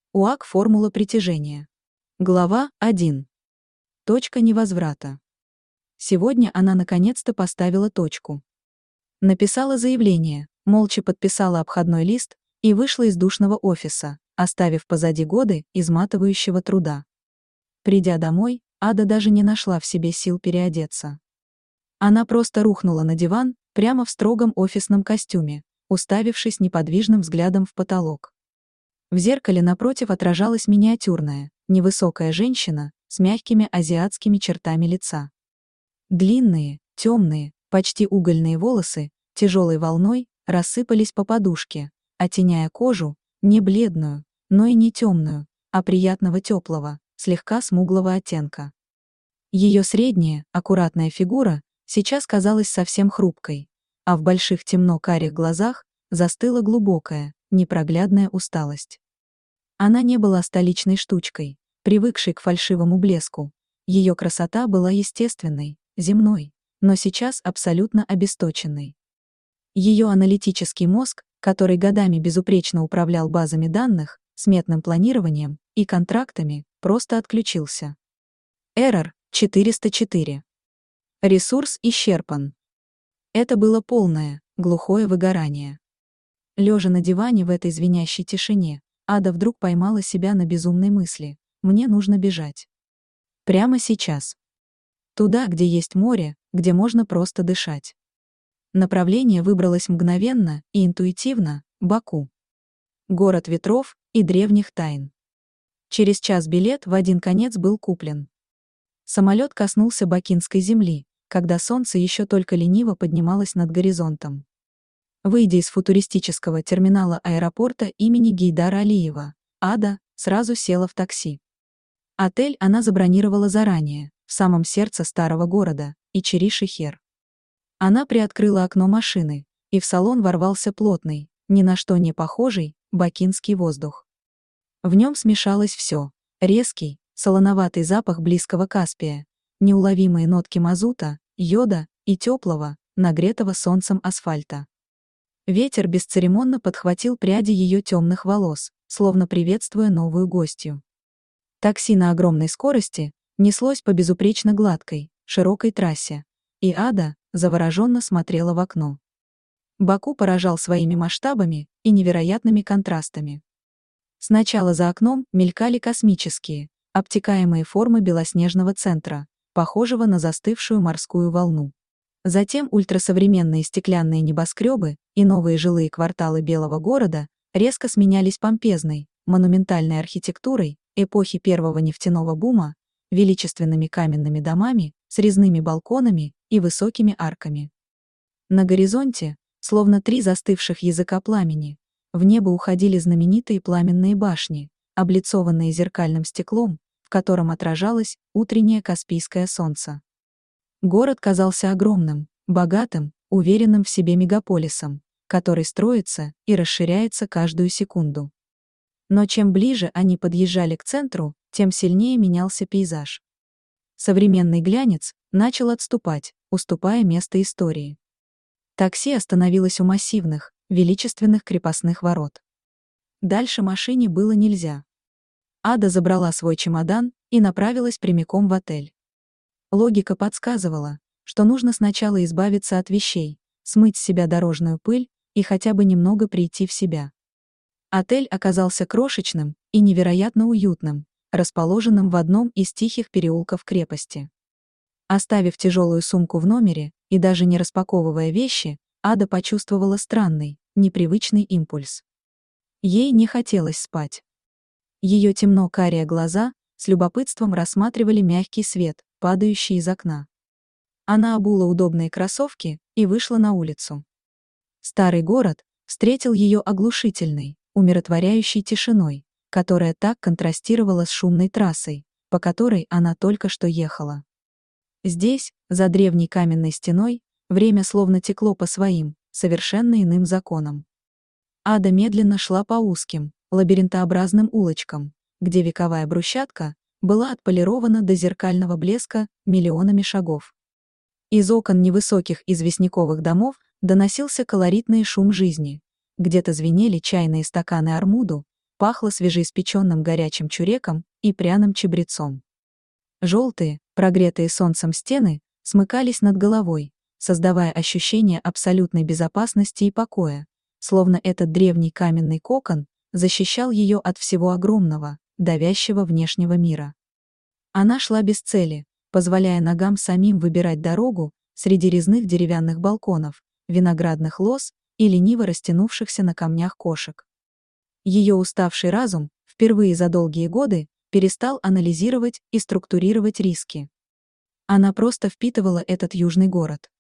УАК «Формула притяжения». Глава 1. Точка невозврата. Сегодня она наконец-то поставила точку. Написала заявление, молча подписала обходной лист и вышла из душного офиса, оставив позади годы изматывающего труда. Придя домой, Ада даже не нашла в себе сил переодеться. Она просто рухнула на диван, прямо в строгом офисном костюме, уставившись неподвижным взглядом в потолок. В зеркале напротив отражалась миниатюрная, невысокая женщина с мягкими азиатскими чертами лица. Длинные, темные, почти угольные волосы тяжелой волной рассыпались по подушке, оттеняя кожу, не бледную, но и не темную, а приятного теплого, слегка смуглого оттенка. Ее средняя, аккуратная фигура сейчас казалась совсем хрупкой, а в больших темно-карих глазах застыла глубокая, непроглядная усталость. Она не была столичной штучкой, привыкшей к фальшивому блеску. Ее красота была естественной, земной, но сейчас абсолютно обесточенной. Ее аналитический мозг, который годами безупречно управлял базами данных, сметным планированием и контрактами, просто отключился. Эррор 404. Ресурс исчерпан. Это было полное, глухое выгорание. Лежа на диване в этой звенящей тишине, Ада вдруг поймала себя на безумной мысли: мне нужно бежать. Прямо сейчас. Туда, где есть море, где можно просто дышать. Направление выбралось мгновенно и интуитивно — Баку. Город ветров и древних тайн. Через час билет в один конец был куплен. Самолет коснулся бакинской земли, когда солнце еще только лениво поднималось над горизонтом. Выйдя из футуристического терминала аэропорта имени Гейдара Алиева, Ада сразу села в такси. Отель она забронировала заранее, в самом сердце старого города, Ичири-Шихер. Она приоткрыла окно машины, и в салон ворвался плотный, ни на что не похожий, бакинский воздух. В нем смешалось все: резкий, солоноватый запах близкого Каспия, неуловимые нотки мазута, йода и теплого, нагретого солнцем асфальта. Ветер бесцеремонно подхватил пряди ее темных волос, словно приветствуя новую гостью. Такси на огромной скорости неслось по безупречно гладкой, широкой трассе, и Ада завороженно смотрела в окно. Баку поражал своими масштабами и невероятными контрастами. Сначала за окном мелькали космические, обтекаемые формы белоснежного центра, похожего на застывшую морскую волну. Затем ультрасовременные стеклянные небоскребы и новые жилые кварталы белого города резко сменялись помпезной, монументальной архитектурой эпохи первого нефтяного бума, величественными каменными домами с резными балконами и высокими арками. На горизонте, словно три застывших языка пламени, в небо уходили знаменитые пламенные башни, облицованные зеркальным стеклом, в котором отражалось утреннее Каспийское солнце. Город казался огромным, богатым, уверенным в себе мегаполисом, который строится и расширяется каждую секунду. Но чем ближе они подъезжали к центру, тем сильнее менялся пейзаж. Современный глянец начал отступать, уступая место истории. Такси остановилось у массивных, величественных крепостных ворот. Дальше машине было нельзя. Ада забрала свой чемодан и направилась прямиком в отель. Логика подсказывала, что нужно сначала избавиться от вещей, смыть с себя дорожную пыль и хотя бы немного прийти в себя. Отель оказался крошечным и невероятно уютным, расположенным в одном из тихих переулков крепости. Оставив тяжелую сумку в номере и даже не распаковывая вещи, Ада почувствовала странный, непривычный импульс. Ей не хотелось спать. Ее темно-карие глаза с любопытством рассматривали мягкий свет, падающий из окна. Она обула удобные кроссовки и вышла на улицу. Старый город встретил ее оглушительной, умиротворяющей тишиной, которая так контрастировала с шумной трассой, по которой она только что ехала. Здесь, за древней каменной стеной, время словно текло по своим, совершенно иным законам. Ада медленно шла по узким, лабиринтообразным улочкам, где вековая брусчатка была отполирована до зеркального блеска миллионами шагов. Из окон невысоких известняковых домов доносился колоритный шум жизни. Где-то звенели чайные стаканы армуду, пахло свежеиспеченным горячим чуреком и пряным чабрецом. Желтые, прогретые солнцем стены, смыкались над головой, создавая ощущение абсолютной безопасности и покоя, словно этот древний каменный кокон защищал ее от всего огромного, давящего внешнего мира. Она шла без цели, позволяя ногам самим выбирать дорогу среди резных деревянных балконов, виноградных лоз и лениво растянувшихся на камнях кошек. Ее уставший разум впервые за долгие годы перестал анализировать и структурировать риски. Она просто впитывала этот южный город.